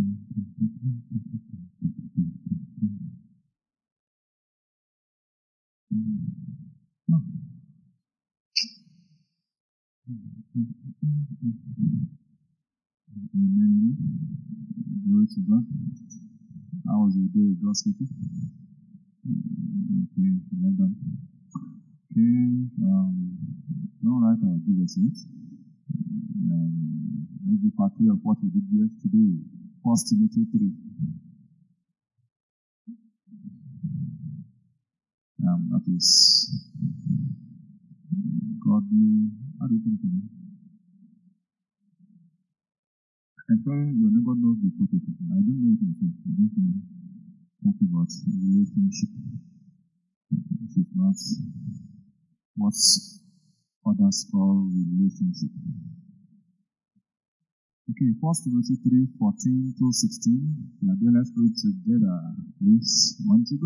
Amen. Glory to God. How was your day, God's people? Okay, well done. Okay, don't write our Jesus yet. Let's be part of what we did yesterday. 1 Timothy 3. That is godly. How do you put it again? I'm sorry, your neighbor knows the topic. I don't know it myself. I don't know. Talking about relationship. This is not what others call relationship. Okay, 1 Timothy 3:14-16. Let's read together, please. 1 to go.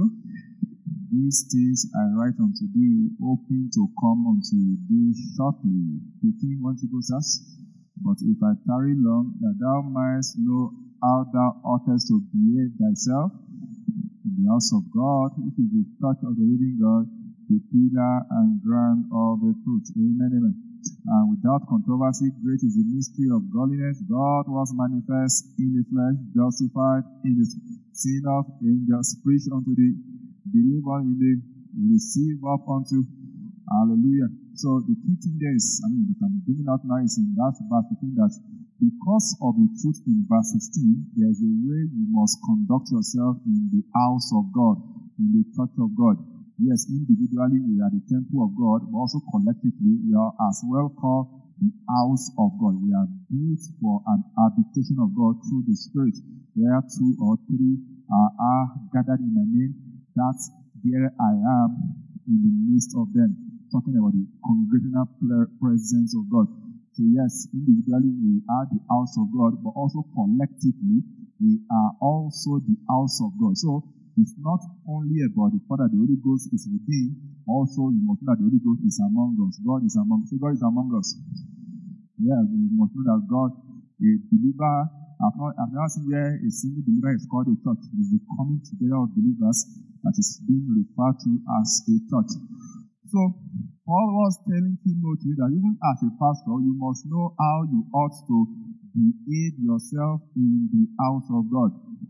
These things I write unto thee, hoping to come unto thee shortly. 15, 1 to go, sirs. But if I tarry long, that thou mightst know how thou oughtest to behave thyself in the house of God, which is the church of the living God, the pillar and ground of the truth. Amen, amen. And without controversy, great is the mystery of godliness. God was manifest in the flesh, justified in the sin of angels, preached unto the believer in the receive up unto. Hallelujah. So the key thing there is, that I'm bringing out now is in that verse 15 that because of the truth in verse 16, there is a way you must conduct yourself in the house of God, in the church of God. Yes, individually we are the temple of God, but also collectively we are as well called the house of God. We are built for an habitation of God through the Spirit, where 2 or 3 are gathered in my name. That's there I am in the midst of them. Talking about the congregational presence of God. So yes, individually we are the house of God, but also collectively we are also the house of God. So it's not only about the fact that the Holy Ghost is within, also you must know that the Holy Ghost is among us. God is among us. So God is among us. Yeah, we must know that God, a believer, I've never seen where a single believer is called a church. It is the coming together of believers that is being referred to as a church. So, Paul was telling Timothy that even as a pastor, you must know how you ought to behave yourself in the house of God.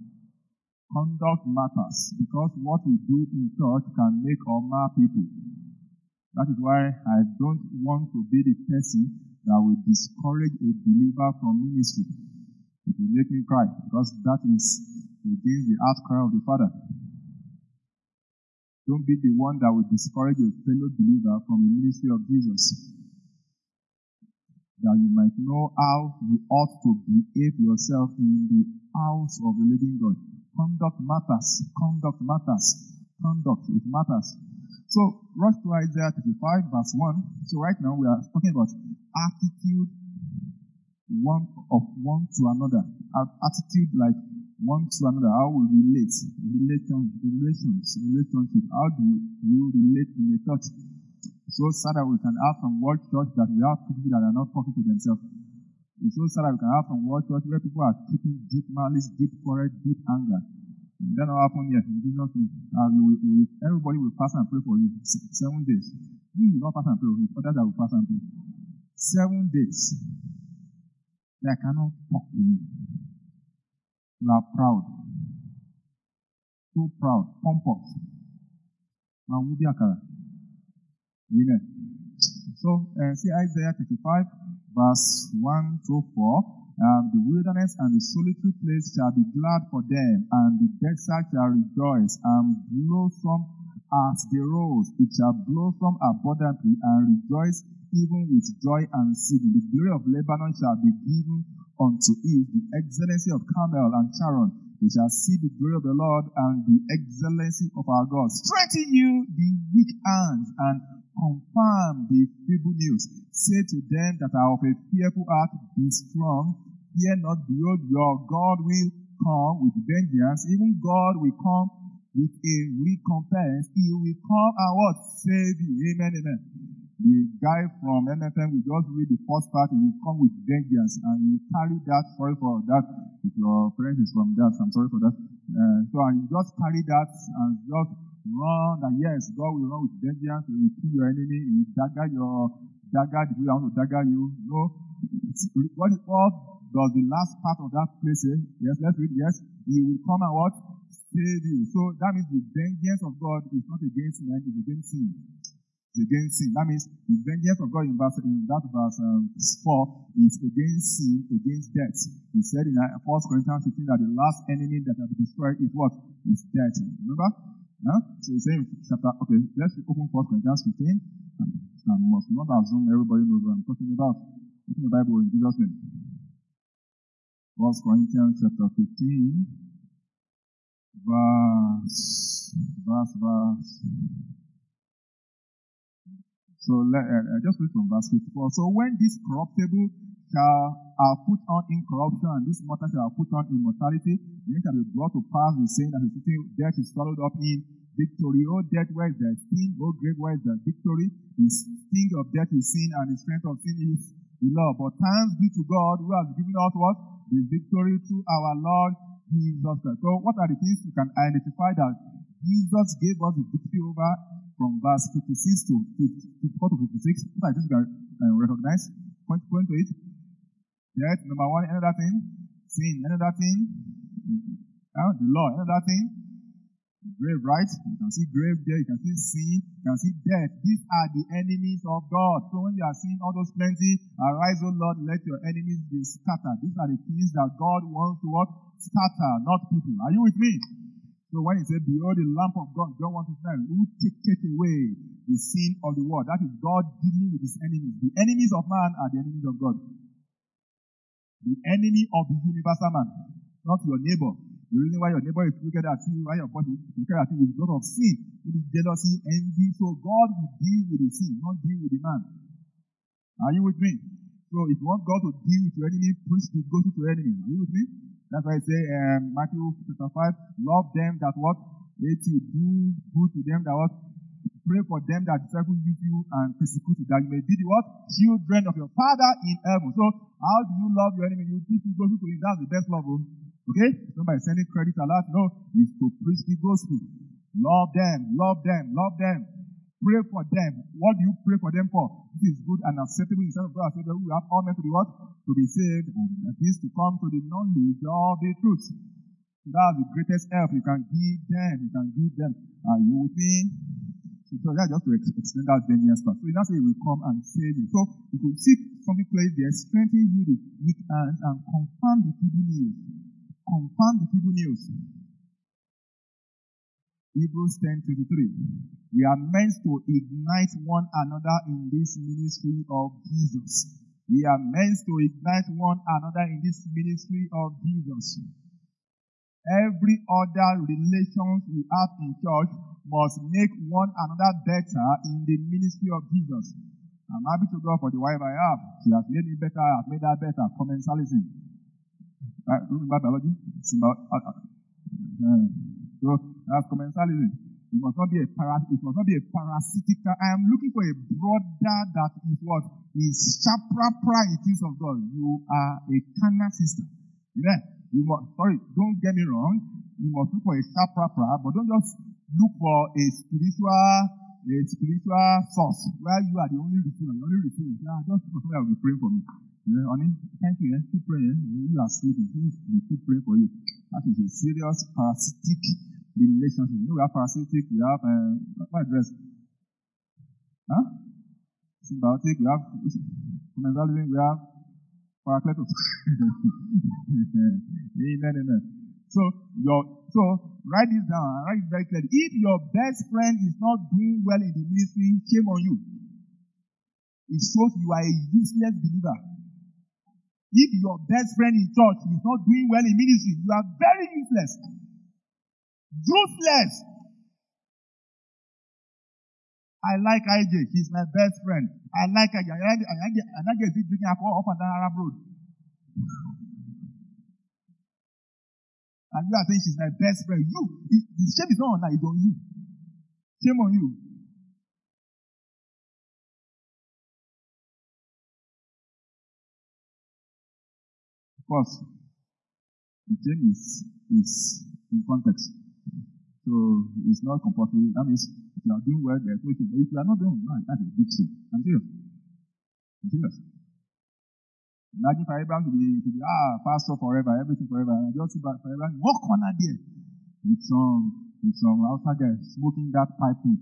Conduct matters because what we do in church can make or mar people. That is why I don't want to be the person that will discourage a believer from ministry. It will make me cry because that is against the outcry of the Father. Don't be the one that will discourage a fellow believer from the ministry of Jesus. That you might know how you ought to behave yourself in the house of the living God. Conduct matters. Conduct matters. Conduct, it matters. So, rush to Isaiah 35, verse 1. So right now we are talking about attitude one to another. Attitude like one to another, how we relate, relationship. How do you relate in a church? So sad that we can have some world church that we have people that are not talking to themselves. It's so sad that we can have some world church where people are keeping deep malice, deep quarrel, deep anger. That will happen here in Jesus' name. Everybody will fast and pray for you 7 days. You will not fast and pray for you, others that will fast and pray. 7 days. They cannot talk to you. You are proud. So proud. Pompous. Amen. So, see Isaiah 35, verse 1-4. The wilderness and the solitary place shall be glad for them, and the desert shall rejoice and blossom as the rose. It shall blossom abundantly and rejoice even with joy and singing. The glory of Lebanon shall be given unto it, the excellency of Carmel and Sharon. They shall see the glory of the Lord and the excellency of our God. Strengthen you the weak hands and confirm the feeble news. Say to them that are of a fearful heart, be strong. Fear not, behold, your God will come with vengeance. Even God will come with a recompense. He will come and what? Save you. Amen, amen. The guy from MFM will just read the first part, he will come with vengeance, and he will carry that. Sorry for that. If your friend is from that, I'm sorry for that. And you just carry that and just run, and yes, God will run with vengeance, he will kill your enemy, he will dagger your dagger, if you want to dagger you. No. What does the last part of that place say? Yes, let's read. Yes, he will come and what? Save you. So that means the vengeance of God is not against man, it's against sin. It's against sin. That means the vengeance of God in verse 4 is against sin, against death. He said in 1 Corinthians 15 that the last enemy that will be destroyed is what? Is death. Remember? Huh? So he's saying okay, let's open 1 Corinthians 15. I must not assume everybody knows what I'm talking about. Open the Bible in Jesus' name. 1 Corinthians chapter 15, verse. So just read from verse 54. So when this corruptible are put on incorruption, and this mortal shall put on immortality, then shall be brought to pass the saying that the sitting death is swallowed up in victory. O death, where is thy sting? O grave, where is thy victory? The sting of death is sin, and the strength of sin is the law. But thanks be to God who has given us what? The victory through our Lord Jesus Christ. So what are the things you can identify that Jesus gave us the victory over from verse 56 to 54 to 56? What are the things you can recognize? Point to it. Death, number one. Another thing, sin. Another thing, the law. Another thing, grave, right? You can see grave there, you can see sin, you can see death. These are the enemies of God. So when you are seeing all those plenty, arise, O Lord, let your enemies be scattered. These are the things that God wants to what? Scatter, not people. Are you with me? So when he said, behold the lamp of God, John 1:9, who taketh away the sin of the world. That is God dealing with his enemies. The enemies of man are the enemies of God. The enemy of the universal man, not your neighbor. The reason why your neighbor is looking at you, why your boss is looking at you, is because of sin. It is jealousy, envy. So God will deal with the sin, not deal with the man. Are you with me? So if you want God to deal with your enemy, preach the gospel to your enemy. Are you with me? That's why I say Matthew chapter 5, love them that what? Hate you. Do good to them that what? Pray for them that disciple use you and persecute you, that you may be the what? Children of your Father in heaven. So how do you love your enemy? You preach the gospel to him. That's the best love. Okay? Not by sending credit a lot. No, it's to preach the gospel. Love them, love them, love them. Pray for them. What do you pray for them for? This is good and acceptable in the sight of God. So that we have all men to be what? To be saved, and at least to come to the knowledge of the truth. So that's the greatest help you can give them. You can give them. Are you with me? So that's just to explain that vengeance part. So that's how he will come and save you. So you could see something clearly there, strengthen you the weak hands and confirm the feeble news. Confirm the feeble news. Hebrews 10:23. We are meant to ignite one another in this ministry of Jesus. We are meant to ignite one another in this ministry of Jesus. Every other relations we have in church must make one another better in the ministry of Jesus. I'm happy to God for the wife I have. She has made me better. I've made her better. Commensalism. Right? Remember biology? So that's commensalism. It must not be a parasitical. I am looking for a brother that is what? Is sharper in things of God. You are a carnal sister. Amen. Don't get me wrong. You must look for a sharper, but don't just look for a spiritual source where you are the only receiver. You only receive. Just for somebody will be praying for me. Honey, thank you. Keep praying. You are sleeping. We keep praying for you. That is a serious parasitic relationship. You know, we have parasitic. We have what address? Symbiotic. We have commensalism. We have Paracletus. Amen. So write this down and write it very clearly. If your best friend is not doing well in the ministry, shame on you. It shows you are a useless believer. If your best friend in church is not doing well in ministry, you are very useless. Useless. I like IJ. She's my best friend. I like IJ. And IJ is drinking alcohol up and down Arab Road. And you are saying she's my best friend. The shame is not on her, it's on you. Shame on you. course, the chain is in context. So it's not compulsory. That means if you are doing well, there's no shame. But if you are not doing well, that's a big sin. I'm serious. Imagine for Abraham to be pastor forever, everything forever, and just sit back forever, walk corner there with some outside guy smoking that pipe. Then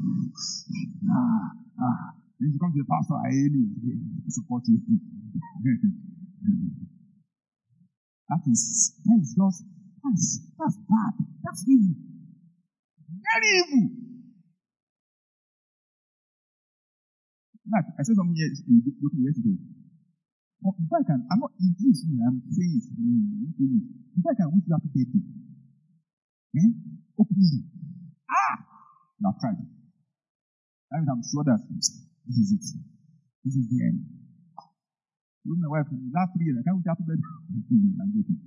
you come to the pastor, I support you. That's bad. That's evil. Very evil. Like I said something yesterday. If I can, I'm not in this way, I'm saying it. If I can wish you happy birthday, openly. You have tried. I mean, I'm sure that this is it. This is the end. With my wife, in the last 3 years, I can't wish happy birthday. I'm joking.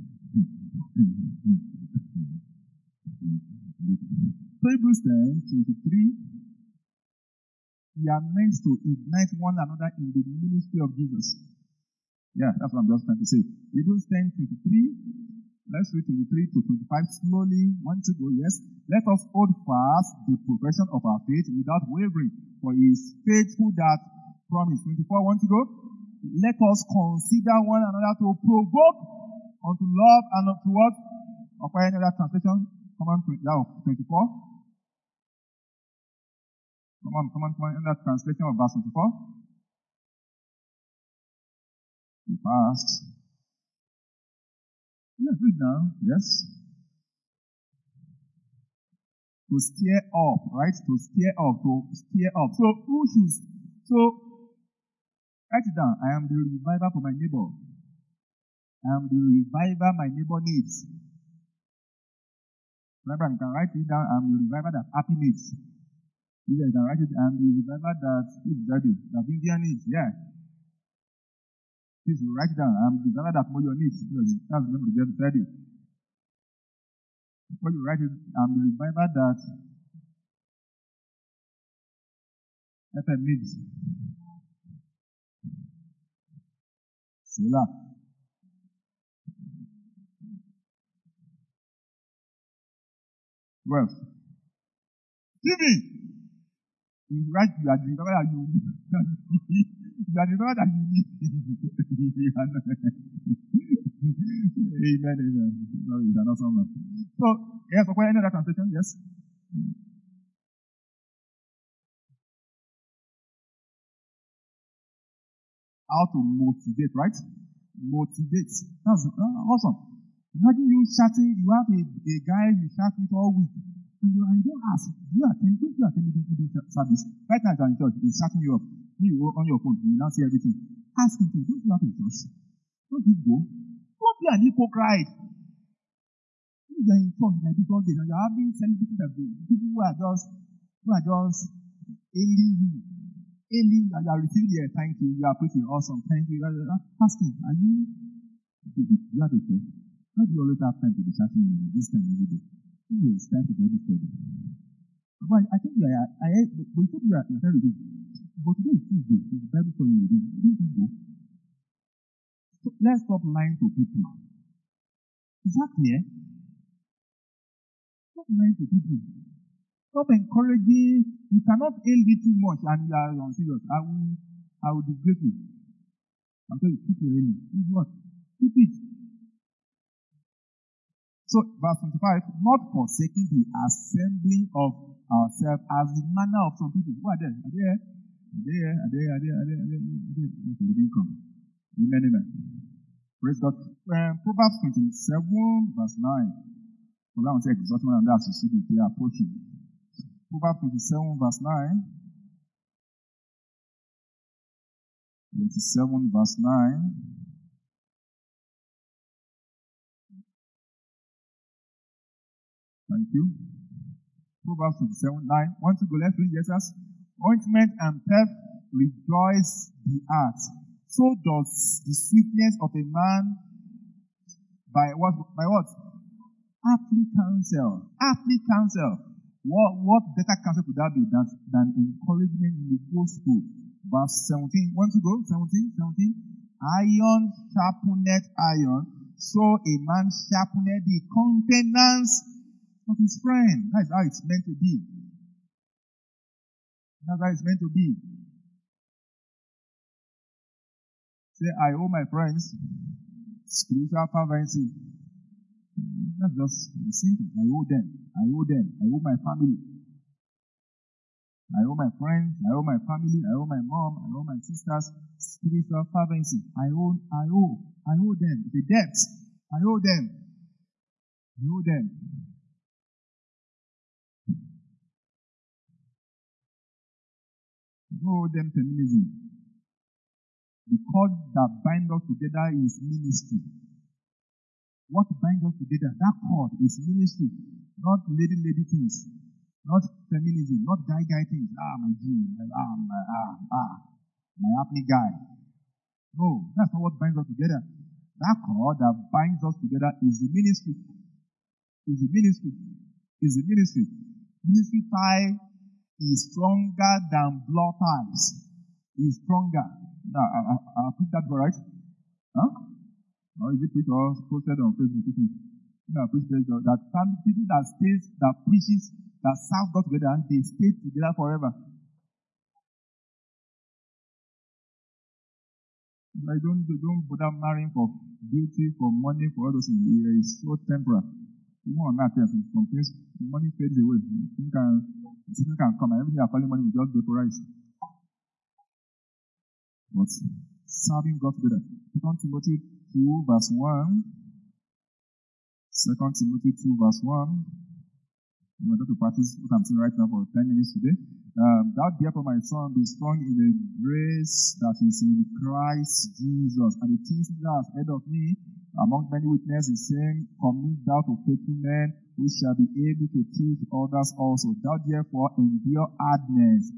So Hebrews 10:23, we are meant to ignite one another in the ministry of Jesus. Yeah, that's what I'm just trying to say. Hebrews 10:23. Let's read 23 to 25 slowly. 1 to go. Yes. Let us hold fast the profession of our faith without wavering, for he is faithful that promised. 24. 1 to go. Let us consider one another to provoke unto love and unto what? Or any other translation? Come on, 24. Come on. Another translation of verse 24. Fast. Let's read now. Yes. To stir up, right? To stir up. So write it down. I am the reviver for my neighbor. I am the reviver my neighbor needs. Remember, you can write it down. I am the reviver that happy needs. You can write it. I am the reviver that Vivian needs. Yeah. Please write it down. I'm the reviver that Moyo needs. That's the name of the girl beside it. Before you write it, I'm the reviver that FM needs. Selah. Well, Stevie, you write you are the reviver that you need. You are the reviver that you need. Amen. Sorry, you are not someone. So, yes, for any other translation, yes. How to motivate, right? Motivate. That's awesome. Imagine you chatting, you have a guy you chat with all week. And you don't ask, don't you attend the service? Right now, in church, he's chatting you up. When you go on your phone, you now see everything. Ask him, don't you have a church? Don't you go? Don't be an hypocrite. If you're in church like this all day, and you're having celebrities that people who are just ailing you. Ailing, and you are receiving the thank you, you are preaching awesome, thank you. Ask him, you have a church? How do you always have time to be chatting this time every day? It's time to Bible study. But I think you are trying to do. But today is Tuesday. It's Bible study. You didn't go. So let's stop lying to people. Is that clear? Stop lying to people. Stop encouraging. You cannot ail me too much and you are unserious. I will disgrace you. I'm telling you, keep your ailing. What? Keep it. So, verse 25, not forsaking the assembling of ourselves as the manner of some people. Who are there? Are they here? They didn't come. Amen. Praise God. Proverbs 27, verse 9. So that one says exhorting and that's you see they are approaching. Proverbs 27, verse 9. 27, verse 9. Thank you. Proverbs 27, 9. Want to go? Let's read. Yes, yes. Ointment and perfume rejoice the heart. So does the sweetness of a man by what? Earthly counsel. What better counsel could that be than encouragement in the gospel? Verse 17. Want to go? 17. iron sharpeneth iron, so a man sharpeneth the countenance of his friend. That's how it's meant to be. That's how it's meant to be. Say, I owe my friends spiritual fervency. That's just simple. I owe them. I owe them. I owe my family. I owe my friends. I owe my family. I owe my mom. I owe my sisters spiritual fervency. I owe them. The debt. I owe them. I owe them. I owe them feminism. The cord that binds us together is ministry. What binds us together? That cord is ministry, not lady things, not feminism, not guy things. My dream, my happy guy. No, that's not what binds us together. That cord that binds us together is the ministry. Is the ministry. Is the ministry. Ministry tie is stronger than blood ties. Is stronger. Now, I put that right? Huh? Or is it put or posted on Facebook? I preach that people that stays, that preaches, that serve God together, they stay together forever. They don't bother marrying for beauty, for money, for all those things. It's so temporal. More on that, some things, money fades away. Something can come, and everything you're calling money will just vaporize. But serving God together. 2 Timothy 2 verse 1. 2 Timothy 2 verse 1. I'm going to practice what I'm saying right now for 10 minutes today. Thou therefore, my son, be strong in the grace that is in Christ Jesus. And the things that has heard of me, among many witnesses, saying, commit thou to faithful men, who shall be able to teach others also. Thou therefore endure hardness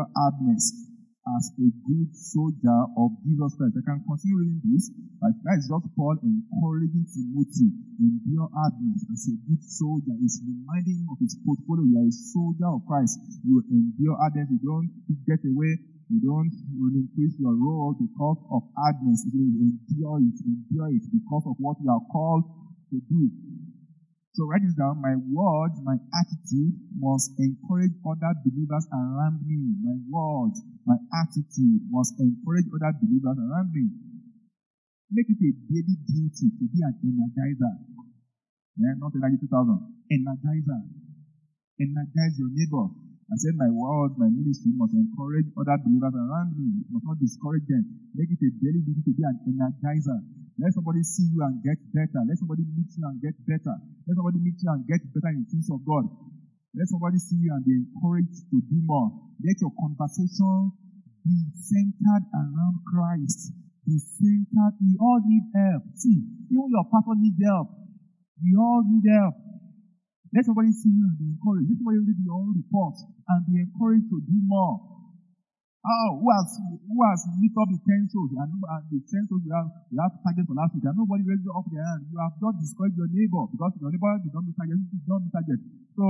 as a good soldier of Jesus Christ. I can continue reading this. Like that is just Paul encouraging Timothy, endure hardness as a good soldier. He's reminding him of his portfolio. You are a soldier of Christ. You endure hardness. You don't get away. You don't relinquish your role because of hardness. You endure it because of what you are called to do. So write this down. My words, my attitude must encourage other believers around me. My words, my attitude must encourage other believers around me. Make it a daily duty to be an energizer. Yeah, not Energy 2000. Energizer. Energize your neighbor. I said my words, my ministry must encourage other believers around me. It must not discourage them. Make it a daily duty to be an energizer. Let somebody see you and get better. Let somebody meet you and get better. Let somebody meet you and get better in the things of God. Let somebody see you and be encouraged to do more. Let your conversation be centered around Christ. Be centered. We all need help. See, even your pastor needs help. We all need help. Let somebody see you and be encouraged. Let somebody read your own report and be encouraged to do more. Who has lit up the 10 souls? And the 10 souls we have target for last week, and nobody raised up their hand. You have not discouraged your neighbor because your neighbor did not meet target. You did not meet target. So,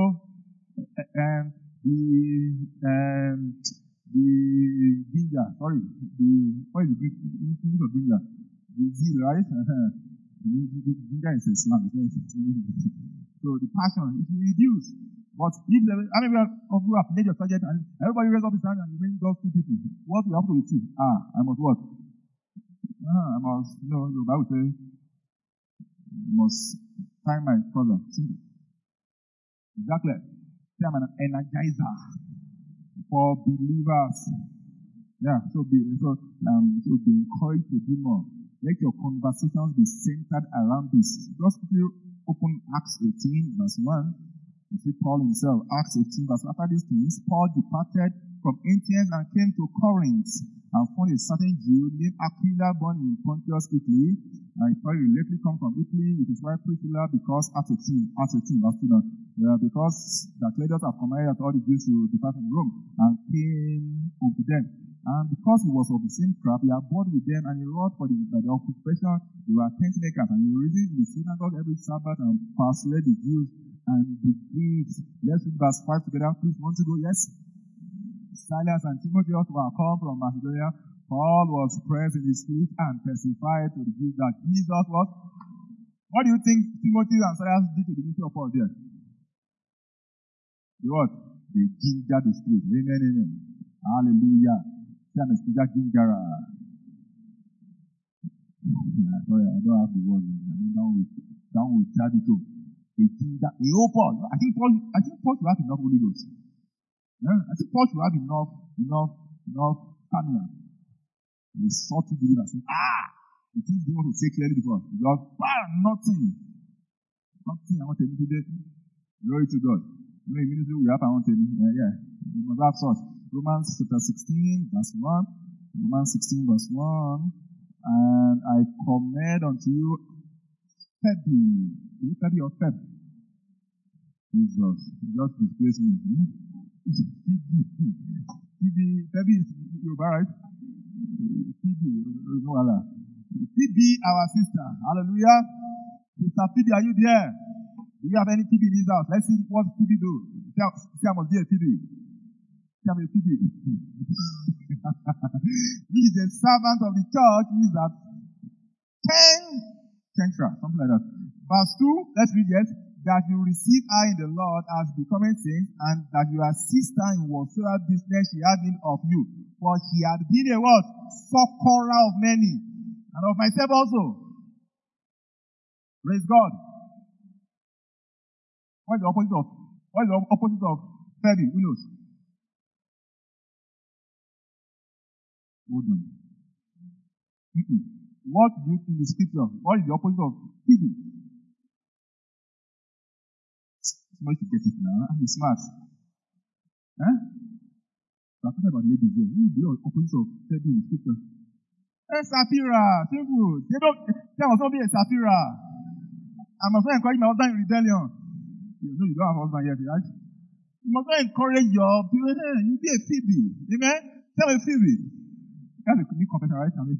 the ginger, what is the English of ginger? The zeal, right? The ginger is a slang. So the passion, it will reduce. But if how many of you have made your target and everybody raise up his hand and you bring just 2 people, what will happen with you? I must what? I must, the Bible says, you must find my brother. Simple. Exactly. Say I'm an energizer for believers. Yeah, so be encouraged to do more. Let your conversations be centered around this. Just quickly open Acts 18, verse 1. You see Paul himself, Acts 18, verse 1. After these things, Paul departed from Athens and came to Corinth and found a certain Jew named Aquila, born in Pontus, Italy. And he probably lately come from Italy with his wife Priscilla, because Acts 18, verse 2. Because the Claudius have commanded that all the Jews should depart from Rome, and came unto them. And because he was of the same craft, he abode with them, and he wrought for the occupation. They were tent makers, and he reasoned in the synagogue every Sabbath and persuaded the Jews and the Greeks. Let's read verse 5 together, please. Want to go? Yes? Silas and Timothy were come from Macedonia, Paul was pressed in the spirit and testified to the Jews that Jesus was. What do you think Timothy and Silas did to the ministry of Paul there? They what? They gingered the spirit. Amen, amen. Hallelujah. Sorry, I don't have the word. Down with Tabito. They gingered. Paul. I think Paul should have enough Holy Ghost. I think Paul should have enough stamina. They sought to believe and say, the things they want to say clearly before. Because, nothing. Nothing I want to do today. Glory to God. You know, in ministry we have our own thing. You must have such. Romans chapter 16, verse 1. Romans 16, verse 1. And I commend unto you Febby. Is it Febby or Feb? Jesus. Just disgrace me. Febby is Yoruba, right? Phoebe, our sister. Hallelujah. Sister Phoebe, are you there? Do you have any Phoebe in this house? Let's see what Phoebe do. Say I must be a Phoebe. Say I'm a Phoebe. He is a servant of the church. He is at 10 central, something like that. Verse 2, let's read it. That you receive her in the Lord as becoming saints, and that you assist her in whatsoever business she had need of you. For she had been a what? Succorer of many, and of myself also. Praise God. What is the opposite of Febby? Who knows? Hold on. What do you in the scripture? What is the opposite of Phoebe? Somebody should get it now. I'm smart. Huh? I'm talking about ladies here. Who is the opposite of Febby in the scripture? Sapphira. Simple. There must not be a Sapphira. I must not encourage my husband in rebellion. You know you don't have a husband yet, right? You must not encourage your people. Hey, you be a Phoebe. Amen? Tell me Phoebe. That's a new confession, right? You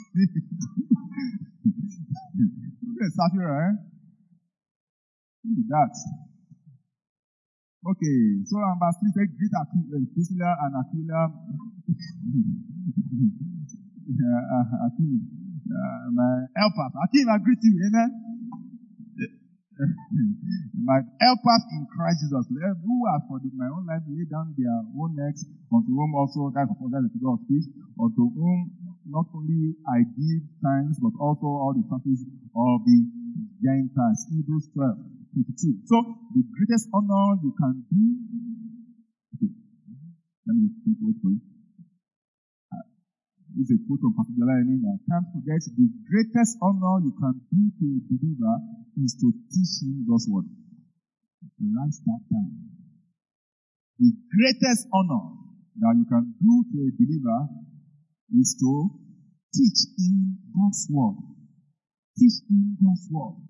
be a Sapphira, eh? Who is that? Okay, so verse 3 says, greet Priscilla and Aquila, my helpers. Akim, I greet you, amen? My helpers in Christ Jesus, who have for my own life laid down their own necks, unto whom also, that's the figure of speech, unto whom not only I give thanks, but also all the churches of the Gentiles. Hebrews 12. 22. So, the greatest honor you can do. Okay. Let me wait for you. This is a quote from Pastor Jala. I can't forget the greatest honor you can do to a believer is to teach him God's word. Write that down. The greatest honor that you can do to a believer is to teach him God's word. Teach him God's word.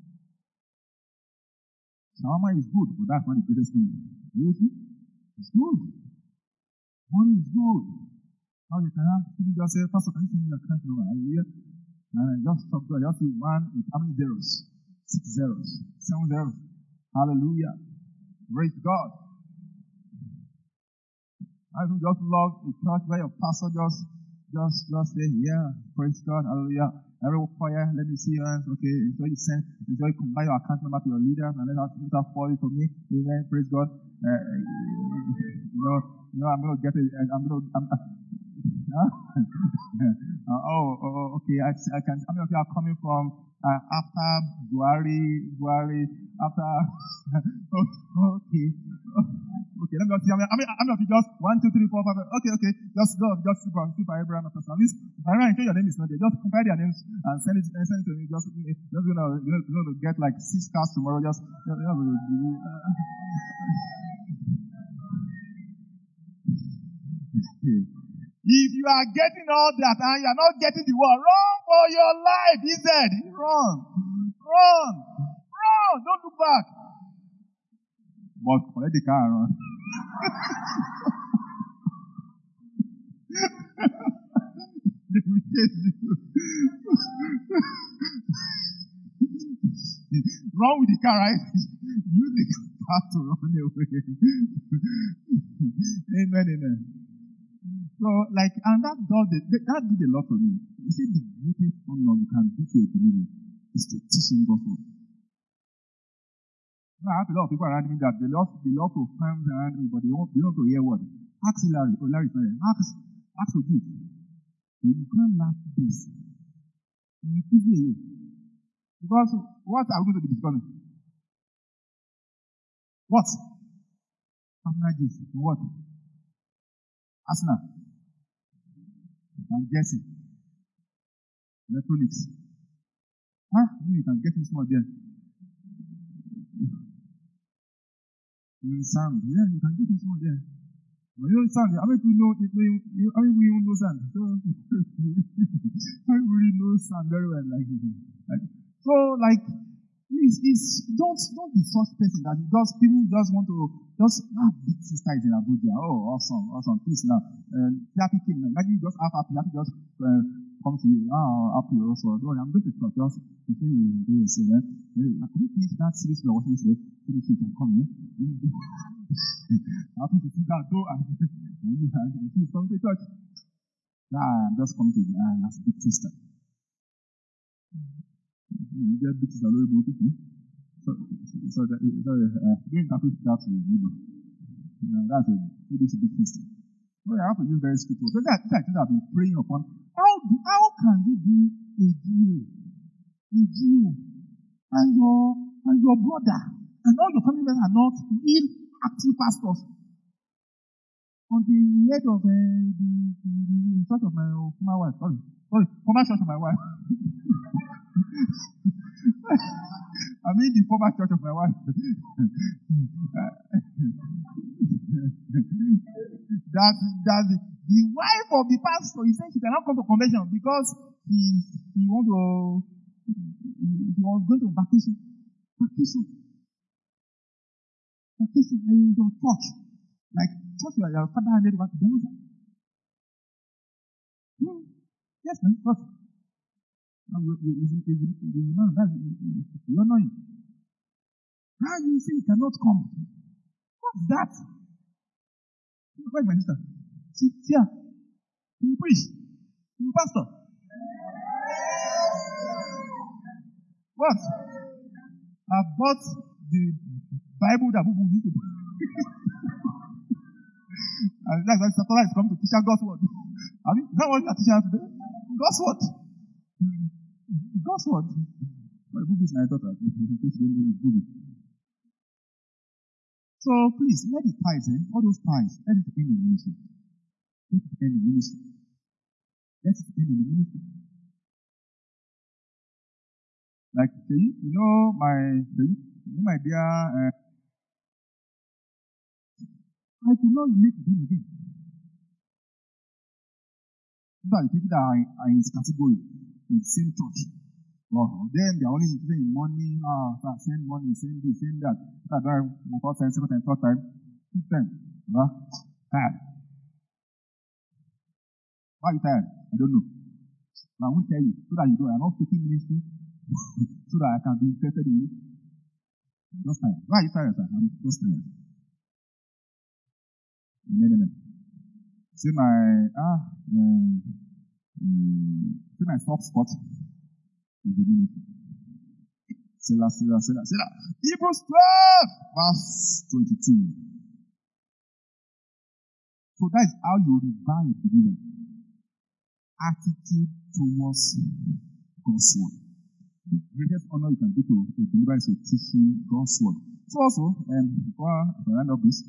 Shawarma is good, but that's not the greatest thing. You see? It's good. Money is good. How you can have people just say, Pastor, can you send me your account number? Hallelujah. And just talk to her. Just see one with how many zeros? 6 zeros. 7 zeros. Hallelujah. Praise God. I would just love the church where your pastor just say, yeah, praise God, hallelujah. Every choir, let me see your hands. Okay, enjoy you combine your account number to your leaders and let us forward it to me. Amen. Praise God. I'm going to get it. Okay. I can. How many of you are coming from after Buhari, after? Okay. Okay, let me just see. How many of you just 1, 2, 3, 4, 5? Okay. Just see for Abraham and Pastor. If I know your name is not there, just compare their names and send it to me. Just going to get like 6 cars tomorrow. If you are getting all that and you are not getting the word, run for your life. He said, run. Don't look back. But collect the car and run. They will chase you. Run with the car, right? Use the car to run away. Amen. So, and that did a lot for me. You see, the greatest honor you can do to a believer is to teach him God's word. I have a lot of people around me that they love to friends around me, but they don't to hear what. Ask Larry. Oh, Larry's not here. Ask Oju. You can't laugh this. You keep it. Because what are we going to be discussing? What? What? Arsenal. And Jesse. Electronics. You can get this more there. Sound. Yeah, you can get this more there. But you know sound. How many people know sound? So, I really know sound very well. Please, don't be such person that people just want to big sister is in Abuja. Oh, awesome. Please now. Happy came. Imagine you just have happy just come to you. Happy also. Don't worry, I'm going to talk just before you do this. I think finish that series we are watching today. Finish it and come. Happy to see that door and see come to church. I'm just coming to you as big sister. You get big sister very good. So don't interpret that to your neighbor. That's a big sister. So I have to use very strict words. So that's I think I've been praying upon. How can you be a Jew, and your brother and all your family members are not real active pastors? On the head of the church of my former wife. Sorry, former church of my wife. I mean the former church of my wife. That's the wife of the pastor. He said she cannot come to convention because he was going to vacation in your church. Church your father handed over to them. Yes, man. What? You don't know him. How you say he cannot come? What's that? Where's my sister? She's here. You preach. You pastor. What? I bought the Bible that people used to and that's why Saturday is coming to teach us God's word. I mean, that was a teacher today. God's word. God's word. My book is my daughter. So please, let the tithes, all those tithes, let it end in ministry. Let it end in ministry. Let it end in the ministry. My dear, I could not relate to him again. These are the people that are in his category, in the same church. Then they are only interested in money, send money, send this, send that. That's why we first time, second time, third time, fifth time. Tired. Why are you tired? I don't know. But I won't tell you, so that you know I'm not taking ministry, so that I can be interested in you. Just tired. Why are you tired, sir? I'm just tired. No. See my soft spot is the ministry. Selah. Hebrews 12, verse 22. So that is how you revive the believer. Attitude towards God's word. The greatest honor you can do to a believer is to teaching God's word. So also, before I round up this,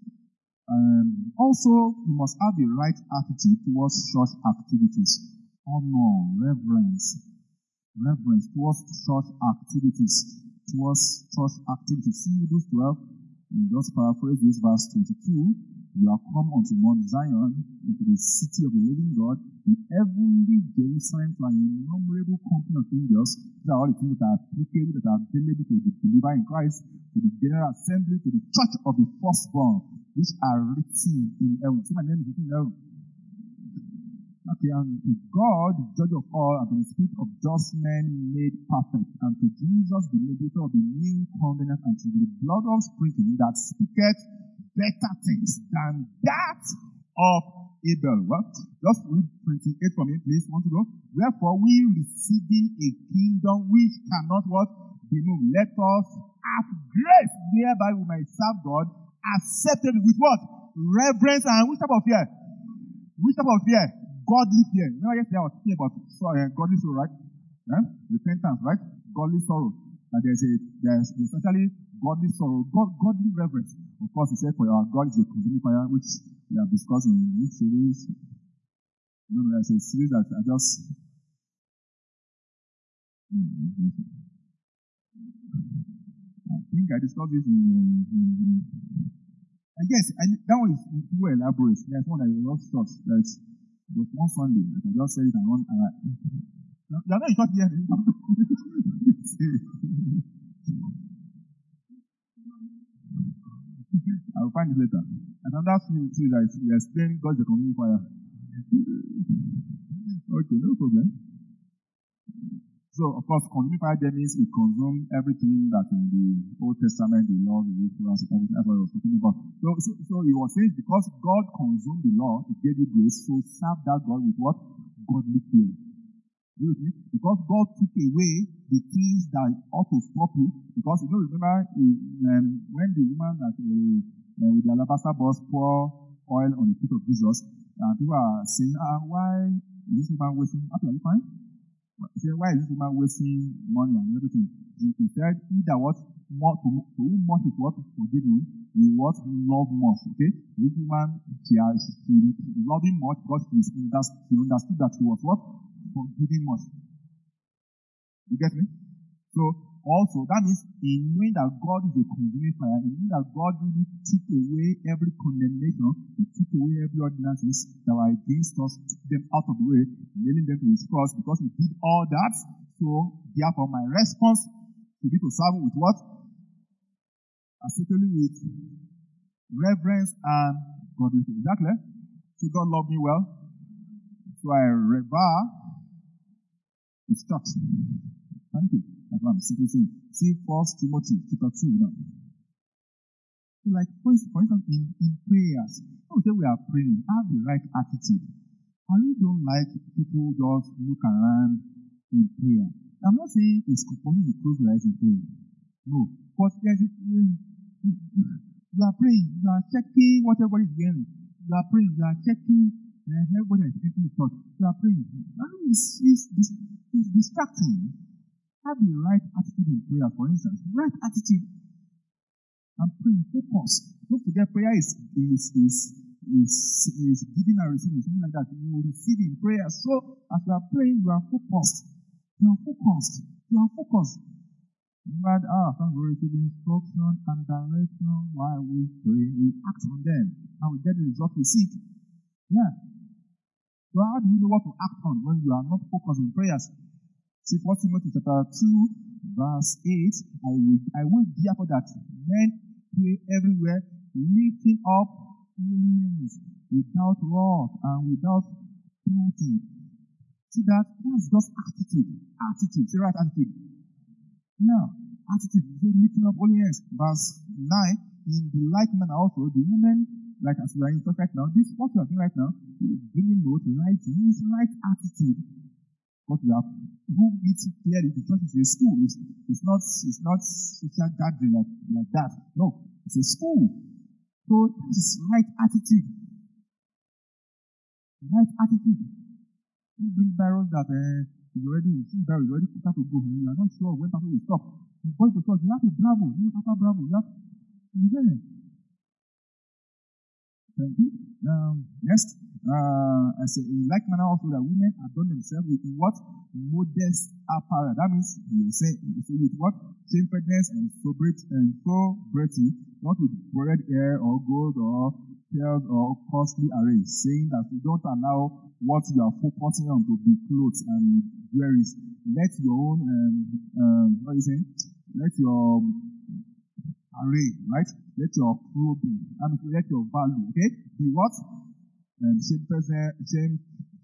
also, you must have the right attitude towards church activities. Honor, reverence towards church activities. See Hebrews 12, just paraphrase this verse 22. You are come unto Mount Zion, into the city of the living God, the heavenly Jerusalem, to an innumerable company of angels. These are all the things that are applicable, that are available to the believer in Christ, to the general assembly, to the church of the firstborn, which are written in heaven. See, my name is written in heaven. Okay, and to God, the judge of all, and to the spirit of just men made perfect, and to Jesus, the mediator of the new covenant, and to the blood of sprinkling that speaketh better things than that of Abel. Well, just read 28 for me, please. Want to go? Wherefore we receiving a kingdom which cannot what? Be moved. Let us have grace whereby we might serve God acceptably with what? Reverence and which type of fear? Which type of fear? Godly fear. You know, yesterday I was speaking about godly sorrow, right? Repentance, right? Godly sorrow. And there's essentially godly sorrow, godly reverence. Of course, he said, for our God is a consuming fire, which we have discussed in this series. You know, there's a series that I just. I think I discussed this in I guess that one is too elaborate. There's one that is not short. There's one Sunday that I just said it and one. You're not in short here. I'll find it later. And another series that we explain God's the consuming fire. Okay, no problem. So, of course, consuming fire there means it consumes everything that in the Old Testament, the law, the rituals, everything. That's what I was talking about. So he was saying because God consumed the law, He gave you grace, so serve that God with what? Godly fear. You with me? Because God took away the things that ought to stop you. Because you know, remember when the woman that with the alabaster box pour oil on the feet of Jesus, people are saying, why is this woman wasting? Are you fine? He said, why is this woman wasting money and everything? He said, he that what more to whom much is what forgiven, he what love much. Okay? This woman, she loving much because she understood that she was what? Forgiving much. You get me? So also that means in knowing that God is a consuming fire, in knowing that God really took away every condemnation, He took away every ordinances that were against us, took them out of the way, nailing them to His cross, because He did all that. So therefore my response to be to serve with what? Acceptably with reverence and godliness. Is that clear? So God loved me well. So I revere His church. Thank you. That's what I'm simply saying. See 1 Timothy chapter 2 now. So like for instance in prayers, when we say we are praying, have the right attitude. I really don't like people just look around in prayer. I'm not saying it's compulsory to close your eyes in prayer. No. But there's you are praying, you are checking what everybody is hearing. You are praying, you are checking everybody is entering the church. You are praying. It's distracting. Have the right attitude in prayer, for instance. Right attitude. I'm praying, focus. Don't forget, prayer is giving and receiving, something like that. You will receive in prayer. So, as you are praying, you are focused. You are focused. You are focused. But some will receive instruction and direction while we pray. We act on them, and we get the result we seek. Yeah. So, how do you know what to act on when you are not focused in prayers? See 1 Timothy chapter 2, verse 8. I will therefore that men pray everywhere, lifting up holiness without wrath and without doubting. See that's just attitude. Attitude. Say right attitude. Now, attitude. Lifting up holiness. Verse 9. In the like manner also, the women, like as we are in church right now, this what we are doing right now, is bringing note, writing, is right attitude. What we have proved it clearly, the church is a school. It's not social gathering like that. No, it's a school. So this is right attitude. Right attitude. You bring barrels that is already put out to go, and you are not sure when people will stop. You go to church, you have to bravo, after bravo, you have to Thank you. Next, I say in like manner also that women adorn themselves with what? Modest apparel. That means you say with what? Shamefulness and sobriety, not with borrowed hair or gold or pearls or costly array, saying that you don't allow what you are focusing on to be clothes and jewelries. Let your own what are you saying? Let your array, right? Let your clothing and let your value, okay? Be what? Shamefacedness.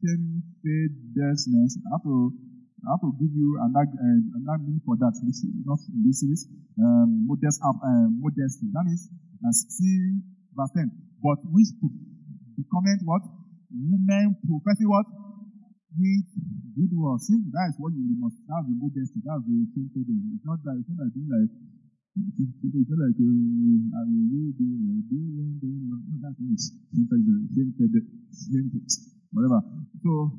I have to give you another meaning for that. This is not in this series. Modesty. That is, see verse 10. But which to comment what? women professing what? With good words. Simple. That is what you must have the modesty. That's the simple thing. It's not that being like, it's not like, I will you do, no, that's not same thing, whatever. So,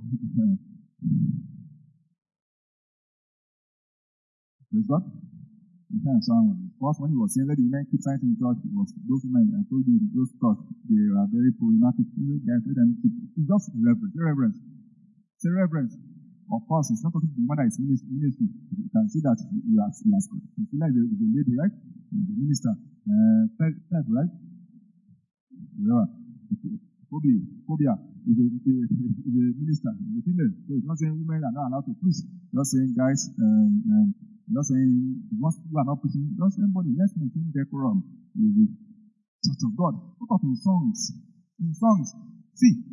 praise God. First, when he was saying, let the women keep silent in church, it was those women, I told you, those thoughts, they are very problematic. Guys, let them keep. It's just reverence. Say reverence. Of course, it's not talking to the woman that is ministry. You can see that he has Priscilla is a lady, right? And the minister. Fed, right? Yeah. Phobia is a minister, is a female. So it's not saying women are not allowed to preach. Just saying, guys, just saying, once people are not preaching, just everybody, let's maintain decorum in the church of God. Look up in songs. See,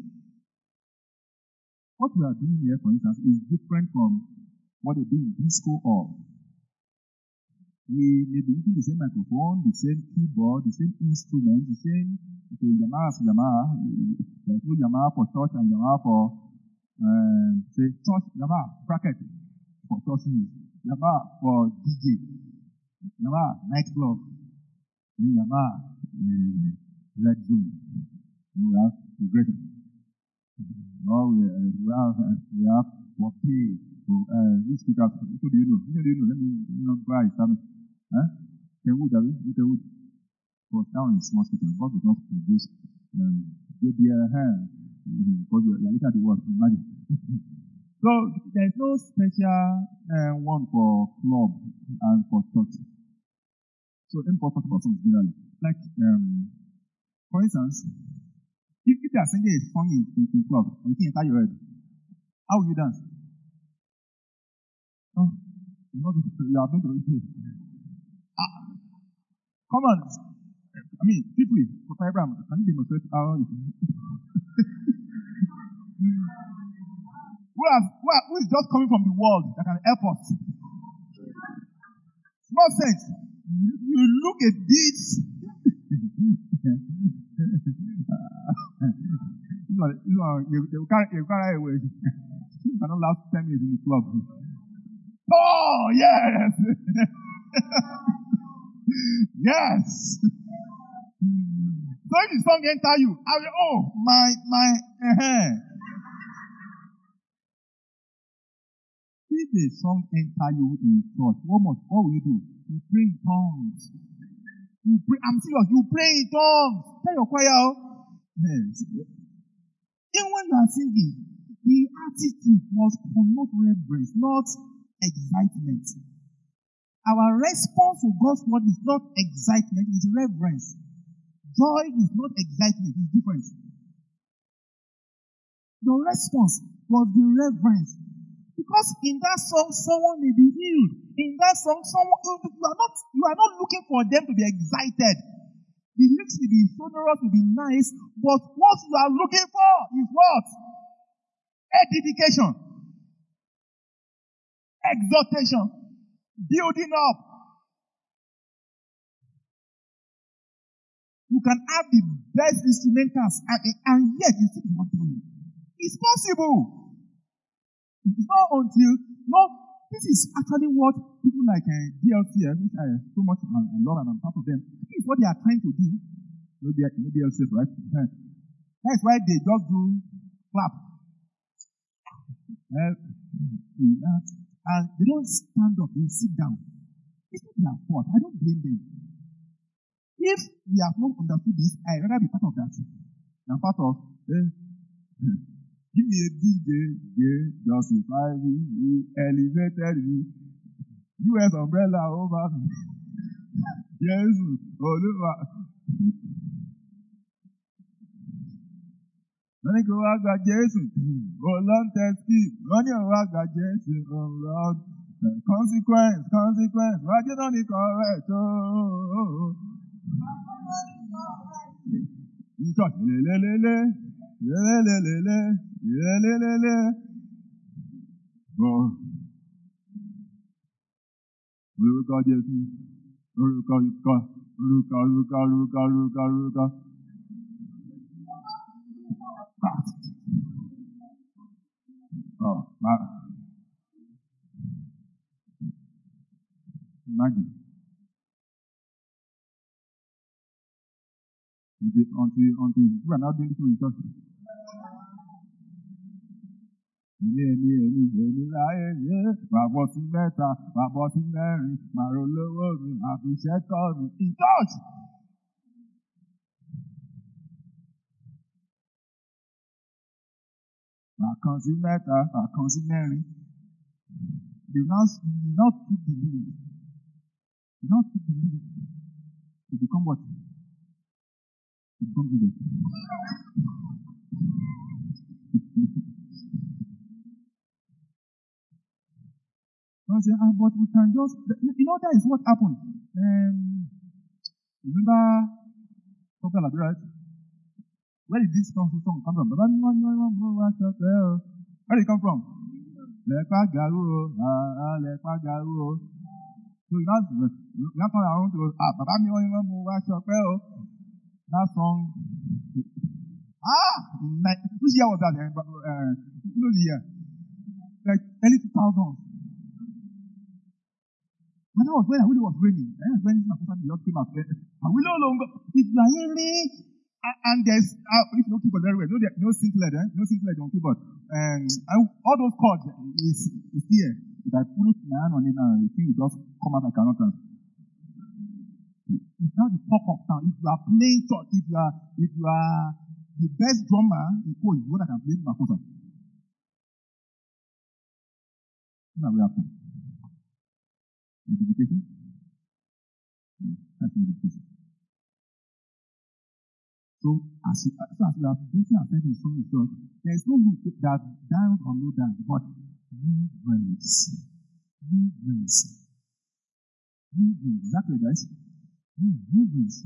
what we are doing here, for instance, is different from what they do in disco hall. We may be using the same microphone, the same keyboard, the same instrument, the same Yamaha. There's no Yamaha for church and Yamaha for say church Yamaha bracket for church music, Yamaha for DJ, Yamaha nightclub, Yamaha red zone. We have progression. No, we have for pay. These speakers, who do you know? Let me not buy some. Kenwood, Wood. But down in small speakers, God does not produce because you look at the word, imagine. So there is no special one for club and for church. So let me talk about some generally. Like, for instance, if they are singing a song in club, and you can enter your head, how will you dance? Oh, you are going to repeat. Come on. I mean, people, for Abraham, can you demonstrate how it is? Who is just coming from the world that can help us? Small sense. You look a bit. They will carry away. You cannot last 10 minutes in the club. Oh, yes! Yes! So if the song enter you, I will, If the song enter you in church, what will you do? You pray in tongues. I'm serious, you pray in tongues. Tell your choir. Yes. Even when you are singing, the attitude must promote reverence, not excitement. Our response to God's word is not excitement, it's reverence. Joy is not excitement, it's different. The response was the reverence. Because in that song, someone may be healed. In that song, you are not looking for them to be excited. The lyrics may be sonorous, may be nice, but what you are looking for is what? Edification. Exhortation. Building up. You can have the best instrumentals and yet you still want to. It's possible. It's not until, this is actually what people like DLC, which I so much love and I'm part of them, this is what they are trying to do. DLC, right? That's why they just do clap. And they don't stand up, they sit down. It's not their fault. I don't blame them. If we have not understood this, I'd rather be part of that than part of give me a DJ, justify me, elevated me, US umbrella over me. Yes, Olúwa. Wọ́n ní kí wọ́n gba Jésù, Olóńtẹ́sì, wọ́n ní wọ́n gba Jésù, Olóńtẹ́sì. Consequence, wájú náà ní correct, in church, lelelele. Orúkọ Jésù, orúkọ. Oh, imagine. Until you are not doing this in church. Èmi láyé yé, màá bọ́ sí mẹ́ta, màá bọ́ sí mẹ́rin, màá rolówó mi, màá fi iṣẹ́ kọ́ mi. In church! Màá kan sí mẹ́ta, màá kan sí mẹ́rin. You not keep the limit. You not keep the limit. You become what? You become Jesus. I say, but we can just, that is what happened. Remember, something like that, right? Where did this song come from? Where did it come from? Lepa garu, lepa garu. So you have come around to, Baba mi wọ́n yẹn mú wá ṣọpẹ́ o. That song, which year was that? Who knows the year? Like early 2000s. And that was when I really was raining. And that's when my sister just came out. And we no longer, if you are hearing, and there's, if no keyboard very well, no synth-led, no synth-led on keyboard. And all those chords is here. If I put my hand on it now, the thing will just come out like an utterance. It's not the pop of sound. If you are playing church, if you are the best drummer in Cole, is what I can play Makosa. Now we have to. Education? That's education. So as we are basing ourselves in some church, there is no need that dance or no dance, but reverence. Reverence. Reverence. Exactly, guys. Reverence.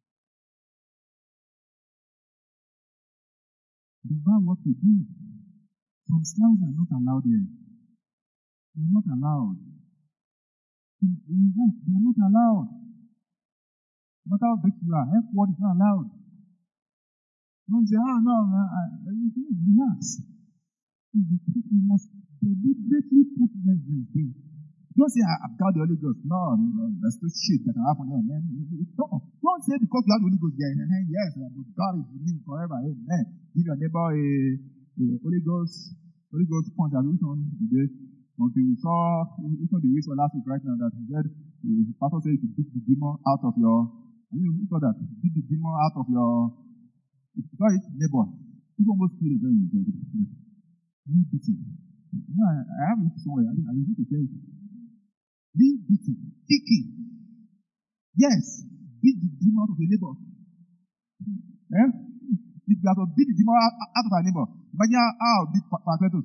About what we do. Some slangs are not allowed here. They're not allowed. They are not allowed. No matter how big you are, F word is not allowed. Don't say, no, relax. You must deliberately put reverence there. Don't say, I've got the Holy Ghost. No, there's no shit that can happen here, man. Don't say because you have the Holy Ghost there. Yes, but God is with me forever. Amen. Give your neighbor a Holy Ghost point. Until we saw the whistle last week right now that he said, the pastor said to beat the demon out of your, you saw that, beat the demon out of your, it's not neighbor. People almost feel it very important. Be beating. I have it somewhere. I need to tell you. Be beating. Kicking. Yes. Beat the demon out of your neighbor. If you have to beat the demon out of our neighbor, imagine how beat Paquetos.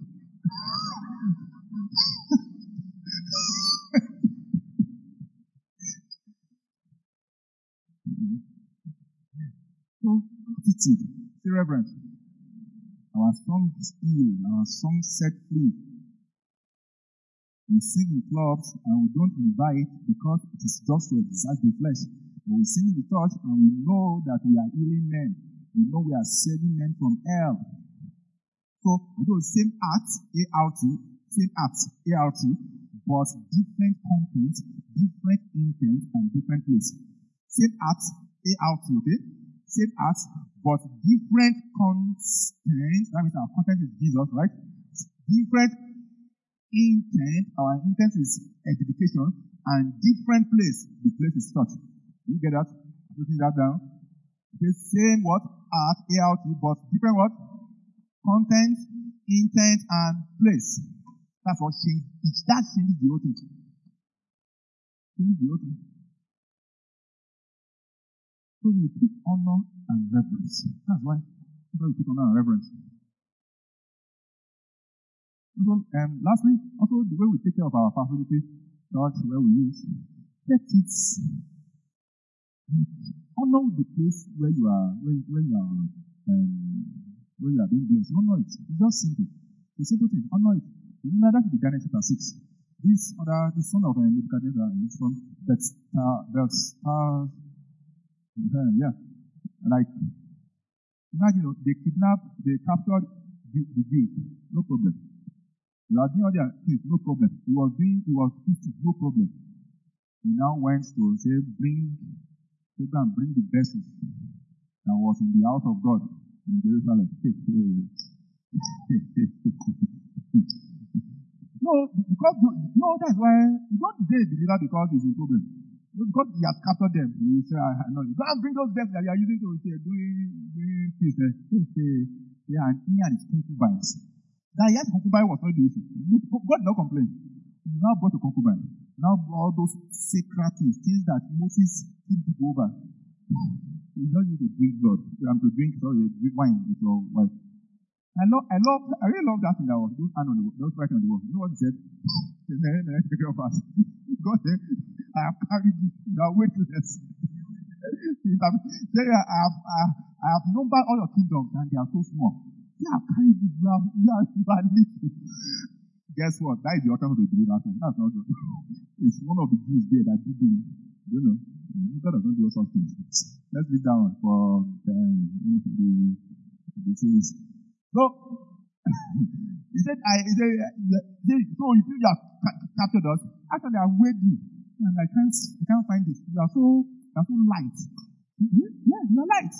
So, attitude, say reverence. Our song is healed, our song set free. We sing in clubs and we don't invite because it is just to exalt the flesh. But we sing in the church and we know that we are healing men. We know we are saving men from hell. So, although same act, A-R-T, but different content, different intent, and different place. Same act, A-R-T, okay? Same act, but different content. That means our content is Jesus, right? Different intent. Our intent is edification, and different place. The place is church. You get that? Putting that down. Okay, same what? Art, A-R-T, but different what? Content, intent, and place. That's what changes. That changes the whole thing. Changes the whole thing. So we put honor and reverence. That's why we put honor and reverence. So, lastly, also the way we take care of our facilities, church, where we use, let it honor the place where you are, where you are being blessed. Honor it. It's just simple. It's a simple thing. Honor it. Remember that in Daniel chapter 6. This son of Nebuchadnezzar is from Belshazzar. Yeah. Like, imagine, they captured the Jews. No problem. You are doing all their things, no problem. He was preaching, no problem. He now went to say, go and bring the vessels that was in the house of God in Jerusalem. No, that's why you don't say a believer because he's a problem. Because he has captured them. He say, I know. You can't bring those vessels that you are using to say, doing peace. Yeah, and he and his concubines. That yes, concubine was not the issue. God did not complain. He now brought a concubine. Now all those sacred things that Moses took people over. You don't need to drink blood. Drink wine with your wife. I really love that thing that was those writing on the wall. You know what he said? God said, I have carried you. You are weightless. I have numbered all your kingdoms and they are so small. You have carried you. You are little. Guess what? That is the author of the believer. That's not God. It's one of the Jews there that did it. You know, God doesn't do such things. Let's read that one for the series. So, he said, so if you have captured us, actually I weighed you. And I can't find it. You are so light. Yeah, you are light.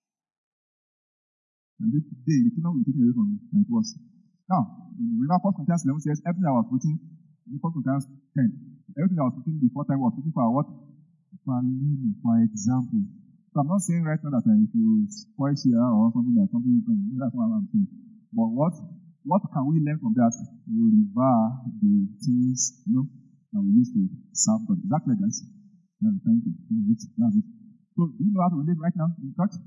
And this day, the kingdom will be taken away from you. And it was. Now, remember 1 Corinthians 11 says, everything I was written, in 1 Corinthians 10, everything I was written before time was written for what? For example. So I'm not saying right now that if you spoil here or something, that's not what I'm saying. But what can we learn from that? We revere the things, that we used to serve God. Exactly, guys. Yeah, thank you. That's it. So, do you know how to live right now in church?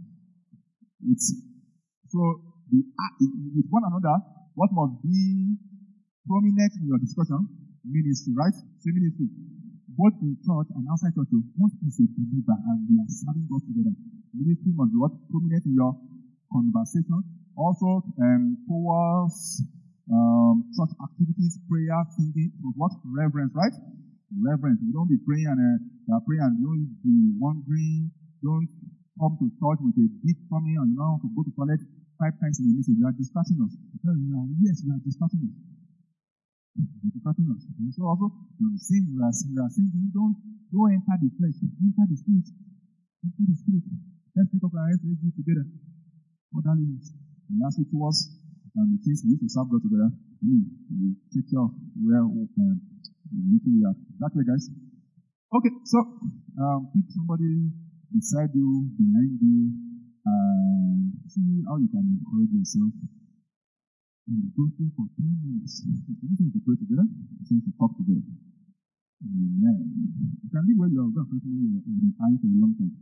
With one another, what must be prominent in your discussion? Ministry, right? Say ministry. Both in church and outside church, once is a believer and we are serving God together, ministry must be what? Prominent in your conversation. Also, towards church activities, prayer, singing, what? Reverence, right? Reverence. We don't be praying and you don't be wondering, don't come to church with a big tummy and you don't have to go to toilet 5 times in a message. You are distracting us. Yes, you are distracting us. And so also, when we are singing, don't enter the flesh, enter the spirit. Let's pick up our hands, let's do it together. Orderliness. And that's it towards the things we need to serve God together. We take care of where we need to be at. Exactly, guys. Okay, so pick somebody beside you, behind you, and see how you can encourage yourself. And go through for 10 minutes. You need to pray together. You need to talk together. Amen. You can live where you are. You've been eyeing for a long time.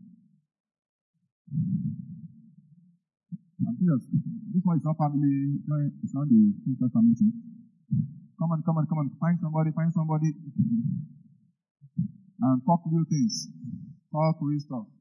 I'm serious. This one is not family. It's not the sister family thing. Come on. Find somebody. And talk real things. Talk real stuff.